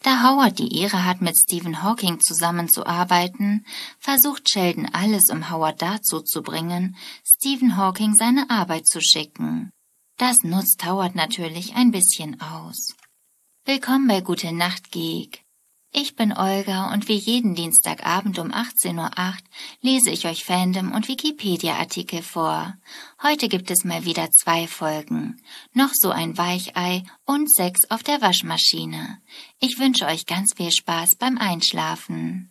Da Howard die Ehre hat, mit Stephen Hawking zusammenzuarbeiten, versucht Sheldon alles, um Howard dazu zu bringen, Stephen Hawking seine Arbeit zu schicken. Das nutzt Howard natürlich ein bisschen aus. Willkommen bei Gute Nacht Geek. Ich bin Olga und wie jeden Dienstagabend um 18:08 Uhr lese ich euch Fandom- und Wikipedia-Artikel vor. Heute gibt es mal wieder 2 Folgen. Noch so ein Weichei und Sex auf der Waschmaschine. Ich wünsche euch ganz viel Spaß beim Einschlafen.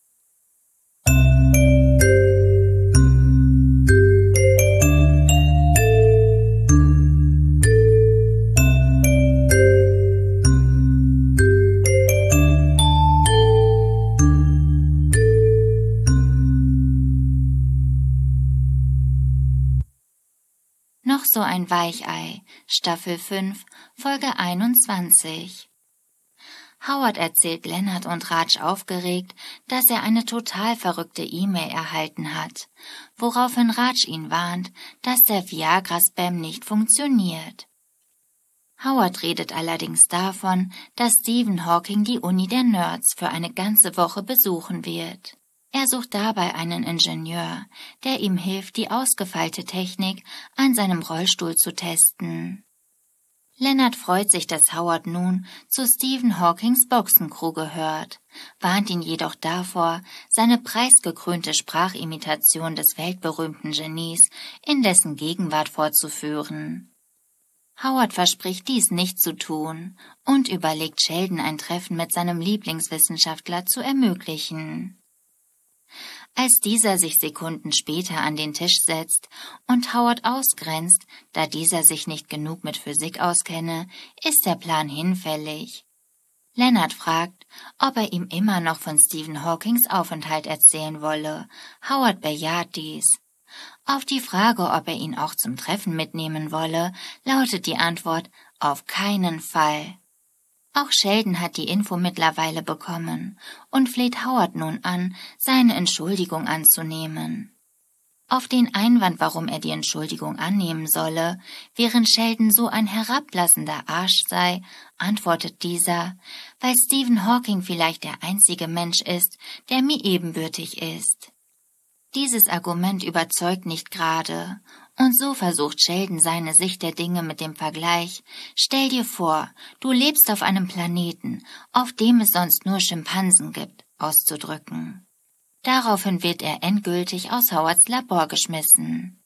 Noch so ein Weichei, Staffel 5, Folge 21. Howard erzählt Leonard und Raj aufgeregt, dass er eine total verrückte E-Mail erhalten hat, woraufhin Raj ihn warnt, dass der Viagra-Spam nicht funktioniert. Howard redet allerdings davon, dass Stephen Hawking die Uni der Nerds für eine ganze Woche besuchen wird. Er sucht dabei einen Ingenieur, der ihm hilft, die ausgefeilte Technik an seinem Rollstuhl zu testen. Leonard freut sich, dass Howard nun zu Stephen Hawkings Boxencrew gehört, warnt ihn jedoch davor, seine preisgekrönte Sprachimitation des weltberühmten Genies in dessen Gegenwart fortzuführen. Howard verspricht, dies nicht zu tun und überlegt, Sheldon ein Treffen mit seinem Lieblingswissenschaftler zu ermöglichen. Als dieser sich Sekunden später an den Tisch setzt und Howard ausgrenzt, da dieser sich nicht genug mit Physik auskenne, ist der Plan hinfällig. Leonard fragt, ob er ihm immer noch von Stephen Hawkings Aufenthalt erzählen wolle. Howard bejaht dies. Auf die Frage, ob er ihn auch zum Treffen mitnehmen wolle, lautet die Antwort: auf keinen Fall. Auch Sheldon hat die Info mittlerweile bekommen und fleht Howard nun an, seine Entschuldigung anzunehmen. Auf den Einwand, warum er die Entschuldigung annehmen solle, während Sheldon so ein herablassender Arsch sei, antwortet dieser, weil Stephen Hawking vielleicht der einzige Mensch ist, der mir ebenbürtig ist. Dieses Argument überzeugt nicht gerade, und so versucht Sheldon seine Sicht der Dinge mit dem Vergleich: Stell dir vor, du lebst auf einem Planeten, auf dem es sonst nur Schimpansen gibt, auszudrücken. Daraufhin wird er endgültig aus Howards Labor geschmissen.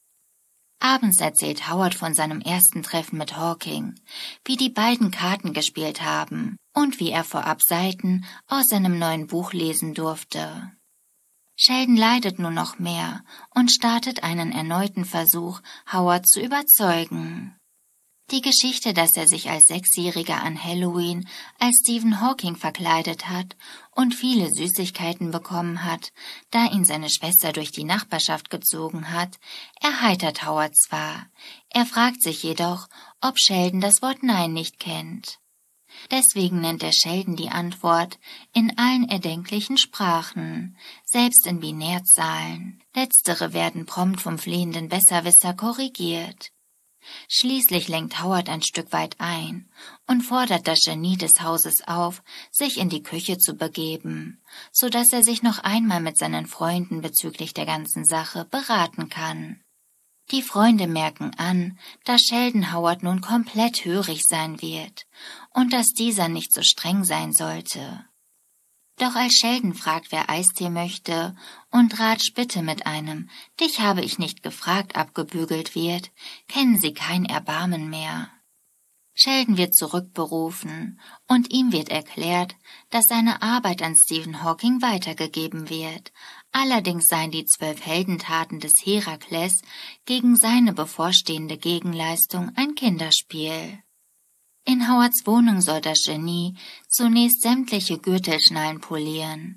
Abends erzählt Howard von seinem ersten Treffen mit Hawking, wie die beiden Karten gespielt haben und wie er vorab Seiten aus seinem neuen Buch lesen durfte. Sheldon leidet nur noch mehr und startet einen erneuten Versuch, Howard zu überzeugen. Die Geschichte, dass er sich als 6-Jähriger an Halloween als Stephen Hawking verkleidet hat und viele Süßigkeiten bekommen hat, da ihn seine Schwester durch die Nachbarschaft gezogen hat, erheitert Howard zwar. Er fragt sich jedoch, ob Sheldon das Wort Nein nicht kennt. Deswegen nennt er Sheldon die Antwort in allen erdenklichen Sprachen, selbst in Binärzahlen. Letztere werden prompt vom flehenden Besserwisser korrigiert. Schließlich lenkt Howard ein Stück weit ein und fordert das Genie des Hauses auf, sich in die Küche zu begeben, so dass er sich noch einmal mit seinen Freunden bezüglich der ganzen Sache beraten kann. Die Freunde merken an, dass Sheldon Howard nun komplett hörig sein wird und dass dieser nicht so streng sein sollte. Doch als Sheldon fragt, wer Eistee möchte und Raj bitte mit einem »Dich habe ich nicht gefragt« abgebügelt wird, kennen sie kein Erbarmen mehr. Sheldon wird zurückberufen und ihm wird erklärt, dass seine Arbeit an Stephen Hawking weitergegeben wird. Allerdings seien die 12 Heldentaten des Herakles gegen seine bevorstehende Gegenleistung ein Kinderspiel. In Howards Wohnung soll das Genie zunächst sämtliche Gürtelschnallen polieren.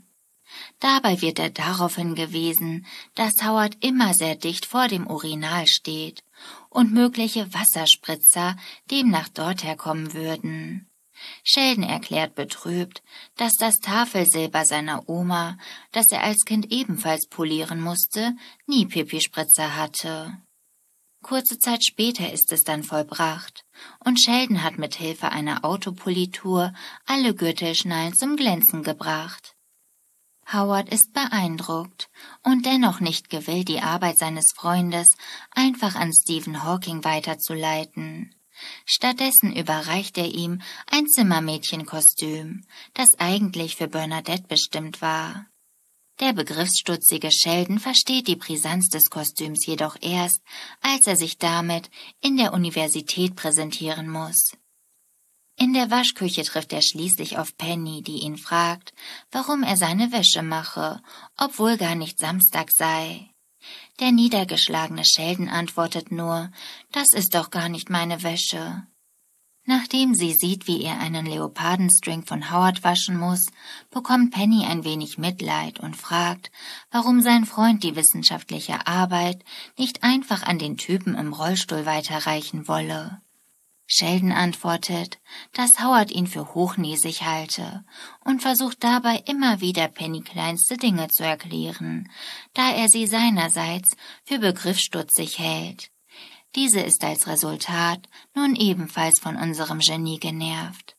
Dabei wird er darauf hingewiesen, dass Howard immer sehr dicht vor dem Urinal steht und mögliche Wasserspritzer demnach dort herkommen würden. Sheldon erklärt betrübt, dass das Tafelsilber seiner Oma, das er als Kind ebenfalls polieren musste, nie Pipispritzer hatte. Kurze Zeit später ist es dann vollbracht, und Sheldon hat mit Hilfe einer Autopolitur alle Gürtelschnallen zum Glänzen gebracht. Howard ist beeindruckt und dennoch nicht gewillt, die Arbeit seines Freundes einfach an Stephen Hawking weiterzuleiten. Stattdessen überreicht er ihm ein Zimmermädchenkostüm, das eigentlich für Bernadette bestimmt war. Der begriffsstutzige Sheldon versteht die Brisanz des Kostüms jedoch erst, als er sich damit in der Universität präsentieren muss. In der Waschküche trifft er schließlich auf Penny, die ihn fragt, warum er seine Wäsche mache, obwohl gar nicht Samstag sei. Der niedergeschlagene Sheldon antwortet nur, das ist doch gar nicht meine Wäsche. Nachdem sie sieht, wie er einen Leopardenstring von Howard waschen muss, bekommt Penny ein wenig Mitleid und fragt, warum sein Freund die wissenschaftliche Arbeit nicht einfach an den Typen im Rollstuhl weiterreichen wolle. Sheldon antwortet, dass Howard ihn für hochnäsig halte und versucht dabei immer wieder Penny kleinste Dinge zu erklären, da er sie seinerseits für begriffsstutzig hält. Diese ist als Resultat nun ebenfalls von unserem Genie genervt.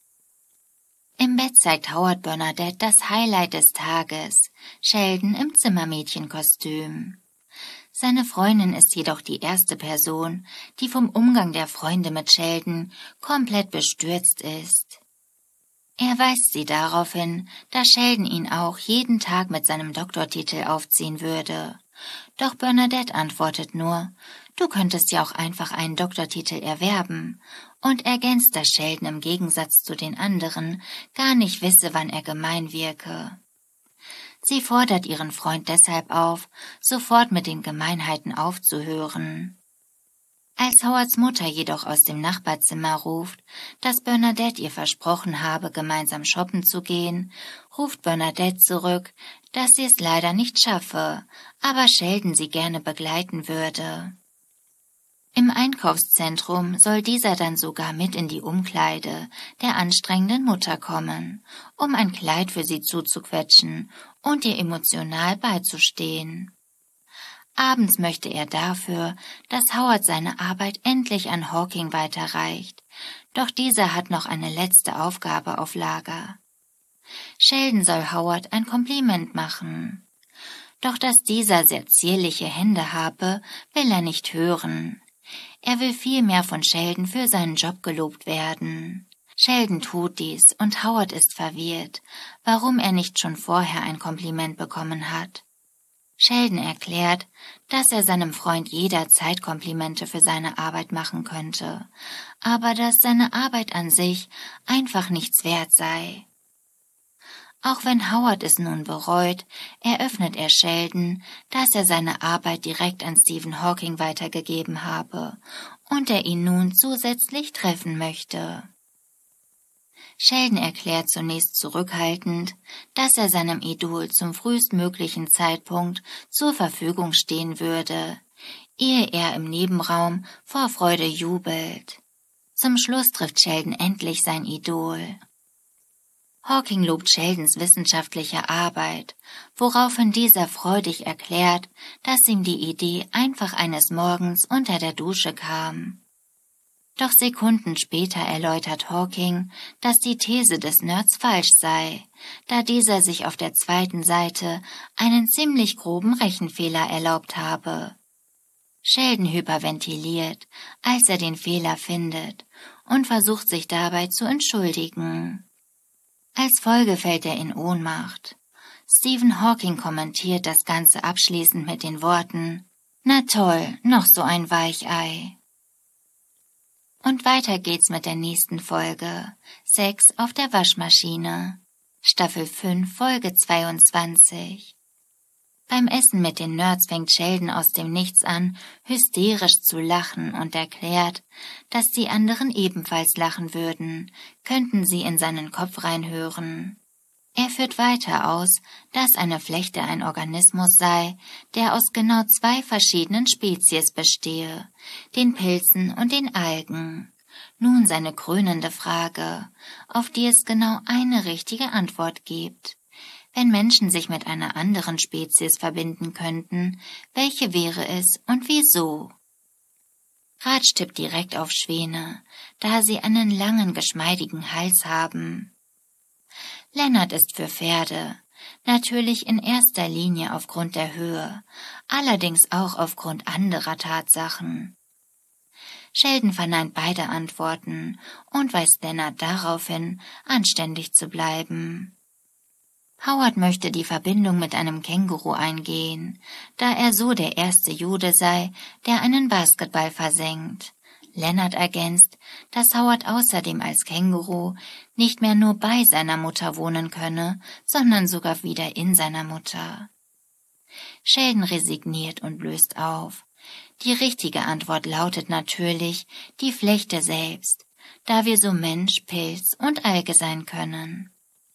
Im Bett zeigt Howard Bernadette das Highlight des Tages, Sheldon im Zimmermädchenkostüm. Seine Freundin ist jedoch die erste Person, die vom Umgang der Freunde mit Sheldon komplett bestürzt ist. Er weist sie darauf hin, dass Sheldon ihn auch jeden Tag mit seinem Doktortitel aufziehen würde. Doch Bernadette antwortet nur, du könntest ja auch einfach einen Doktortitel erwerben, und ergänzt, dass Sheldon im Gegensatz zu den anderen gar nicht wisse, wann er gemein wirke. Sie fordert ihren Freund deshalb auf, sofort mit den Gemeinheiten aufzuhören. Als Howards Mutter jedoch aus dem Nachbarzimmer ruft, dass Bernadette ihr versprochen habe, gemeinsam shoppen zu gehen, ruft Bernadette zurück, dass sie es leider nicht schaffe, aber Sheldon sie gerne begleiten würde. Im Einkaufszentrum soll dieser dann sogar mit in die Umkleide der anstrengenden Mutter kommen, um ein Kleid für sie zuzuquetschen und ihr emotional beizustehen. Abends möchte er dafür, dass Howard seine Arbeit endlich an Hawking weiterreicht, doch dieser hat noch eine letzte Aufgabe auf Lager. Sheldon soll Howard ein Kompliment machen. Doch dass dieser sehr zierliche Hände habe, will er nicht hören. Er will vielmehr von Sheldon für seinen Job gelobt werden. Sheldon tut dies und Howard ist verwirrt, warum er nicht schon vorher ein Kompliment bekommen hat. Sheldon erklärt, dass er seinem Freund jederzeit Komplimente für seine Arbeit machen könnte, aber dass seine Arbeit an sich einfach nichts wert sei. Auch wenn Howard es nun bereut, eröffnet er Sheldon, dass er seine Arbeit direkt an Stephen Hawking weitergegeben habe und er ihn nun zusätzlich treffen möchte. Sheldon erklärt zunächst zurückhaltend, dass er seinem Idol zum frühestmöglichen Zeitpunkt zur Verfügung stehen würde, ehe er im Nebenraum vor Freude jubelt. Zum Schluss trifft Sheldon endlich sein Idol. Hawking lobt Sheldons wissenschaftliche Arbeit, woraufhin dieser freudig erklärt, dass ihm die Idee einfach eines Morgens unter der Dusche kam. Doch Sekunden später erläutert Hawking, dass die These des Nerds falsch sei, da dieser sich auf der zweiten Seite einen ziemlich groben Rechenfehler erlaubt habe. Sheldon hyperventiliert, als er den Fehler findet, und versucht sich dabei zu entschuldigen. Als Folge fällt er in Ohnmacht. Stephen Hawking kommentiert das Ganze abschließend mit den Worten, »Na toll, noch so ein Weichei.« Und weiter geht's mit der nächsten Folge, Sex auf der Waschmaschine, Staffel 5, Folge 22. Beim Essen mit den Nerds fängt Sheldon aus dem Nichts an, hysterisch zu lachen und erklärt, dass die anderen ebenfalls lachen würden, könnten sie in seinen Kopf reinhören. Er führt weiter aus, dass eine Flechte ein Organismus sei, der aus genau 2 verschiedenen Spezies bestehe, den Pilzen und den Algen. Nun seine krönende Frage, auf die es genau eine richtige Antwort gibt. Wenn Menschen sich mit einer anderen Spezies verbinden könnten, welche wäre es und wieso? Raj tippt direkt auf Schwäne, da sie einen langen, geschmeidigen Hals haben. Leonard ist für Pferde, natürlich in erster Linie aufgrund der Höhe, allerdings auch aufgrund anderer Tatsachen. Sheldon verneint beide Antworten und weist Leonard darauf hin, anständig zu bleiben. Howard möchte die Verbindung mit einem Känguru eingehen, da er so der erste Jude sei, der einen Basketball versenkt. Leonard ergänzt, dass Howard außerdem als Känguru nicht mehr nur bei seiner Mutter wohnen könne, sondern sogar wieder in seiner Mutter. Sheldon resigniert und löst auf. Die richtige Antwort lautet natürlich die Flechte selbst, da wir so Mensch, Pilz und Alge sein können.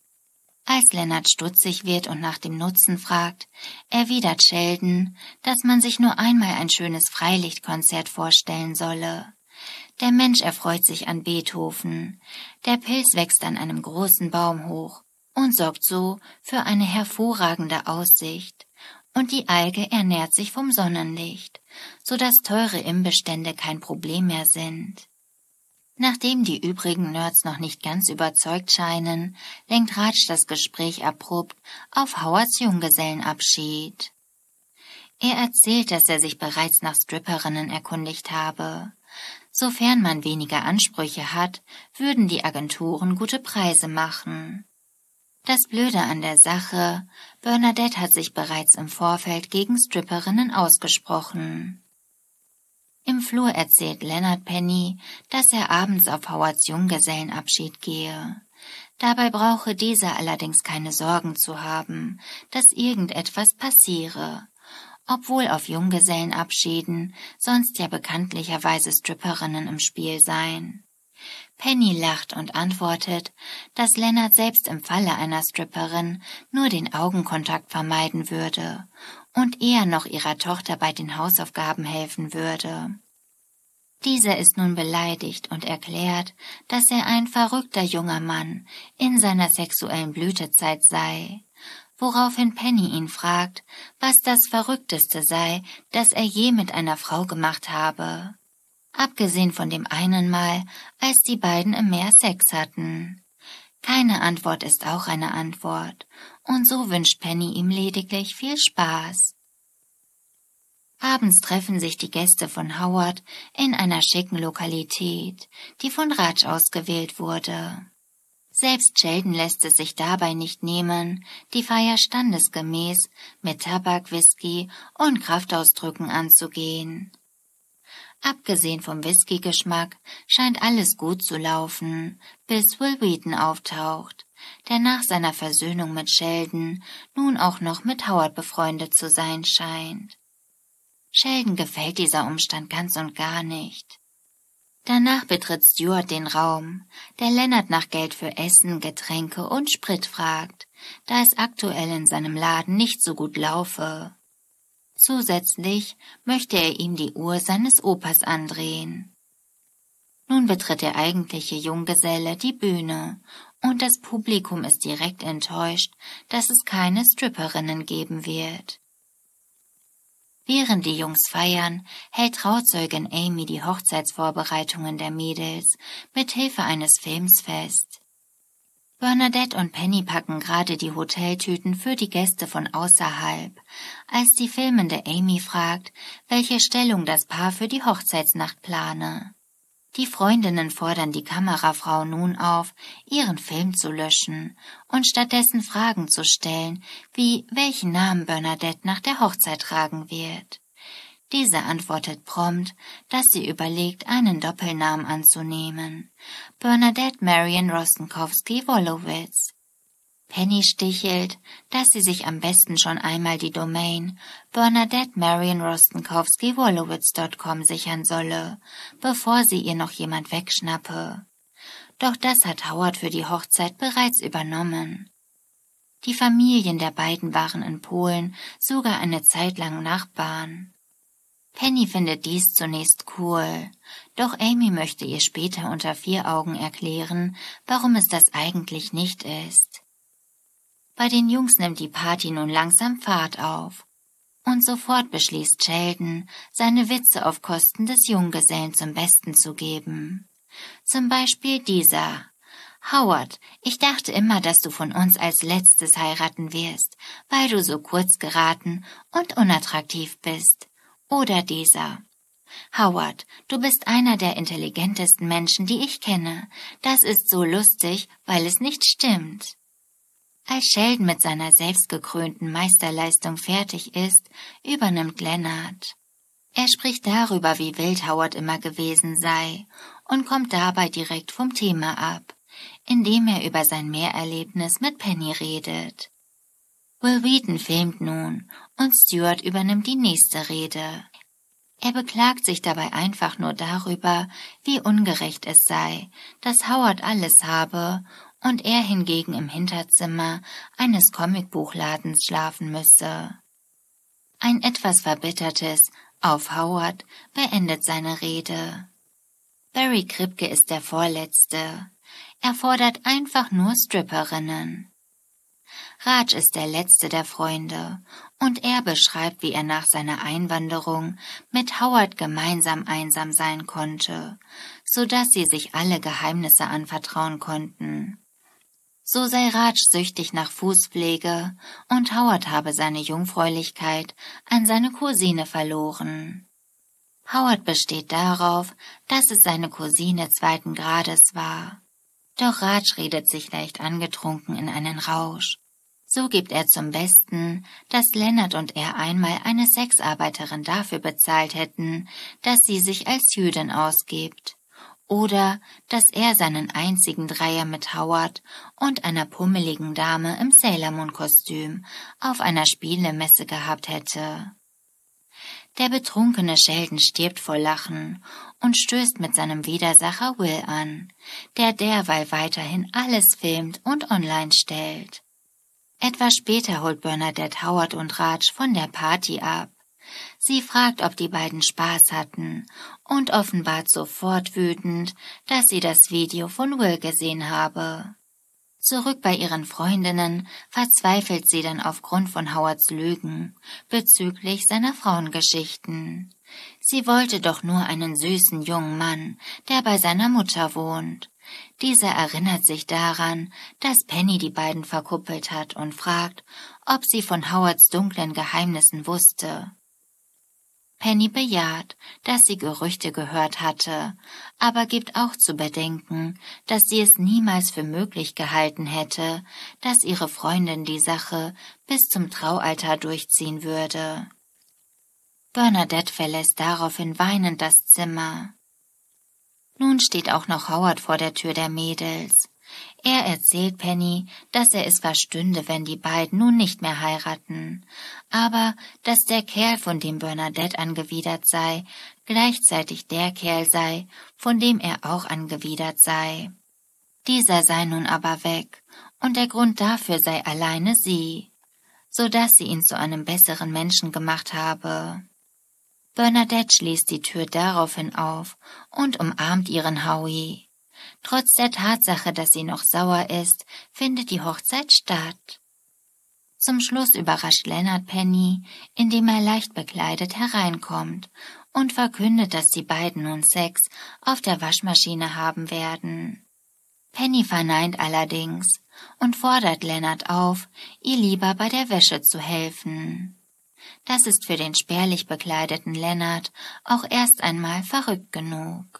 Als Leonard stutzig wird und nach dem Nutzen fragt, erwidert Sheldon, dass man sich nur einmal ein schönes Freilichtkonzert vorstellen solle. Der Mensch erfreut sich an Beethoven, der Pilz wächst an einem großen Baum hoch und sorgt so für eine hervorragende Aussicht, und die Alge ernährt sich vom Sonnenlicht, so dass teure Imbestände kein Problem mehr sind. Nachdem die übrigen Nerds noch nicht ganz überzeugt scheinen, lenkt Raj das Gespräch abrupt auf Howards Junggesellenabschied. Er erzählt, dass er sich bereits nach Stripperinnen erkundigt habe. Sofern man weniger Ansprüche hat, würden die Agenturen gute Preise machen. Das Blöde an der Sache, Bernadette hat sich bereits im Vorfeld gegen Stripperinnen ausgesprochen. Im Flur erzählt Leonard Penny, dass er abends auf Howards Junggesellenabschied gehe. Dabei brauche dieser allerdings keine Sorgen zu haben, dass irgendetwas passiere, obwohl auf Junggesellenabschieden sonst ja bekanntlicherweise Stripperinnen im Spiel seien. Penny lacht und antwortet, dass Leonard selbst im Falle einer Stripperin nur den Augenkontakt vermeiden würde und eher noch ihrer Tochter bei den Hausaufgaben helfen würde. Dieser ist nun beleidigt und erklärt, dass er ein verrückter junger Mann in seiner sexuellen Blütezeit sei, woraufhin Penny ihn fragt, was das Verrückteste sei, das er je mit einer Frau gemacht habe. Abgesehen von dem einen Mal, als die beiden im Meer Sex hatten. Keine Antwort ist auch eine Antwort, und so wünscht Penny ihm lediglich viel Spaß. Abends treffen sich die Gäste von Howard in einer schicken Lokalität, die von Raj ausgewählt wurde. Selbst Sheldon lässt es sich dabei nicht nehmen, die Feier standesgemäß mit Tabak, Whisky und Kraftausdrücken anzugehen. Abgesehen vom Whisky-Geschmack scheint alles gut zu laufen, bis Will Wheaton auftaucht, der nach seiner Versöhnung mit Sheldon nun auch noch mit Howard befreundet zu sein scheint. Sheldon gefällt dieser Umstand ganz und gar nicht. Danach betritt Stuart den Raum, der Leonard nach Geld für Essen, Getränke und Sprit fragt, da es aktuell in seinem Laden nicht so gut laufe. Zusätzlich möchte er ihm die Uhr seines Opas andrehen. Nun betritt der eigentliche Junggeselle die Bühne, und das Publikum ist direkt enttäuscht, dass es keine Stripperinnen geben wird. Während die Jungs feiern, hält Trauzeugin Amy die Hochzeitsvorbereitungen der Mädels mit Hilfe eines Films fest. Bernadette und Penny packen gerade die Hoteltüten für die Gäste von außerhalb, als die filmende Amy fragt, welche Stellung das Paar für die Hochzeitsnacht plane. Die Freundinnen fordern die Kamerafrau nun auf, ihren Film zu löschen und stattdessen Fragen zu stellen, wie welchen Namen Bernadette nach der Hochzeit tragen wird. Diese antwortet prompt, dass sie überlegt, einen Doppelnamen anzunehmen: Bernadette Marion Rostenkowski-Wolowitz. Penny stichelt, dass sie sich am besten schon einmal die Domain BernadetteMarionRostenkowskiWolowitz.com sichern solle, bevor sie ihr noch jemand wegschnappe. Doch das hat Howard für die Hochzeit bereits übernommen. Die Familien der beiden waren in Polen sogar eine Zeit lang Nachbarn. Penny findet dies zunächst cool, doch Amy möchte ihr später unter 4 Augen erklären, warum es das eigentlich nicht ist. Bei den Jungs nimmt die Party nun langsam Fahrt auf. Und sofort beschließt Sheldon, seine Witze auf Kosten des Junggesellen zum Besten zu geben. Zum Beispiel dieser: Howard, ich dachte immer, dass du von uns als Letztes heiraten wirst, weil du so kurz geraten und unattraktiv bist. Oder dieser: Howard, du bist einer der intelligentesten Menschen, die ich kenne. Das ist so lustig, weil es nicht stimmt. Als Sheldon mit seiner selbstgekrönten Meisterleistung fertig ist, übernimmt Leonard. Er spricht darüber, wie wild Howard immer gewesen sei, und kommt dabei direkt vom Thema ab, indem er über sein Mehrerlebnis mit Penny redet. Will Wheaton filmt nun, und Stuart übernimmt die nächste Rede. Er beklagt sich dabei einfach nur darüber, wie ungerecht es sei, dass Howard alles habe und er hingegen im Hinterzimmer eines Comicbuchladens schlafen müsse. Ein etwas verbittertes Auf Howard beendet seine Rede. Barry Kripke ist der Vorletzte. Er fordert einfach nur Stripperinnen. Raj ist der letzte der Freunde, und er beschreibt, wie er nach seiner Einwanderung mit Howard gemeinsam einsam sein konnte, so dass sie sich alle Geheimnisse anvertrauen konnten. So sei Raj süchtig nach Fußpflege und Howard habe seine Jungfräulichkeit an seine Cousine verloren. Howard besteht darauf, dass es seine Cousine zweiten Grades war. Doch Raj redet sich leicht angetrunken in einen Rausch. So gibt er zum Besten, dass Leonard und er einmal eine Sexarbeiterin dafür bezahlt hätten, dass sie sich als Jüdin ausgibt. Oder dass er seinen einzigen Dreier mit Howard und einer pummeligen Dame im Sailor-Moon-Kostüm auf einer Spielemesse gehabt hätte. Der betrunkene Sheldon stirbt vor Lachen und stößt mit seinem Widersacher Will an, der derweil weiterhin alles filmt und online stellt. Etwas später holt Bernadette Howard und Raj von der Party ab. Sie fragt, ob die beiden Spaß hatten und offenbart sofort wütend, dass sie das Video von Will gesehen habe. Zurück bei ihren Freundinnen verzweifelt sie dann aufgrund von Howards Lügen bezüglich seiner Frauengeschichten. Sie wollte doch nur einen süßen jungen Mann, der bei seiner Mutter wohnt. Dieser erinnert sich daran, dass Penny die beiden verkuppelt hat und fragt, ob sie von Howards dunklen Geheimnissen wusste. Penny bejaht, dass sie Gerüchte gehört hatte, aber gibt auch zu bedenken, dass sie es niemals für möglich gehalten hätte, dass ihre Freundin die Sache bis zum Traualtar durchziehen würde. Bernadette verlässt daraufhin weinend das Zimmer. Nun steht auch noch Howard vor der Tür der Mädels. Er erzählt Penny, dass er es verstünde, wenn die beiden nun nicht mehr heiraten, aber dass der Kerl, von dem Bernadette angewidert sei, gleichzeitig der Kerl sei, von dem er auch angewidert sei. Dieser sei nun aber weg, und der Grund dafür sei alleine sie, so dass sie ihn zu einem besseren Menschen gemacht habe. Bernadette schließt die Tür daraufhin auf und umarmt ihren Howie. Trotz der Tatsache, dass sie noch sauer ist, findet die Hochzeit statt. Zum Schluss überrascht Leonard Penny, indem er leicht bekleidet hereinkommt und verkündet, dass die beiden nun Sex auf der Waschmaschine haben werden. Penny verneint allerdings und fordert Leonard auf, ihr lieber bei der Wäsche zu helfen. Das ist für den spärlich bekleideten Leonard auch erst einmal verrückt genug.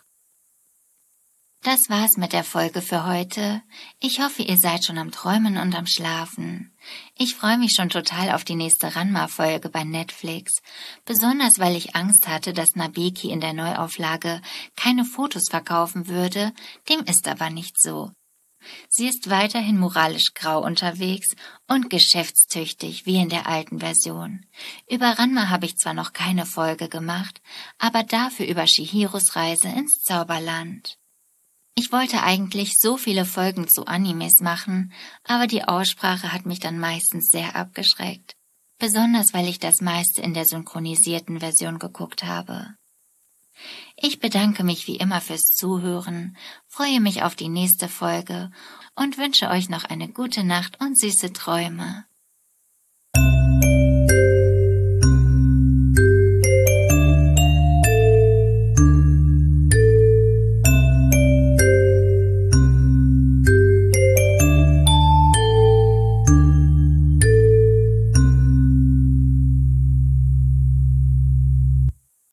Das war's mit der Folge für heute. Ich hoffe, ihr seid schon am Träumen und am Schlafen. Ich freue mich schon total auf die nächste Ranma-Folge bei Netflix, besonders weil ich Angst hatte, dass Nabiki in der Neuauflage keine Fotos verkaufen würde, dem ist aber nicht so. Sie ist weiterhin moralisch grau unterwegs und geschäftstüchtig wie in der alten Version. Über Ranma habe ich zwar noch keine Folge gemacht, aber dafür über Chihiros Reise ins Zauberland. Ich wollte eigentlich so viele Folgen zu Animes machen, aber die Aussprache hat mich dann meistens sehr abgeschreckt. Besonders, weil ich das meiste in der synchronisierten Version geguckt habe. Ich bedanke mich wie immer fürs Zuhören, freue mich auf die nächste Folge und wünsche euch noch eine gute Nacht und süße Träume.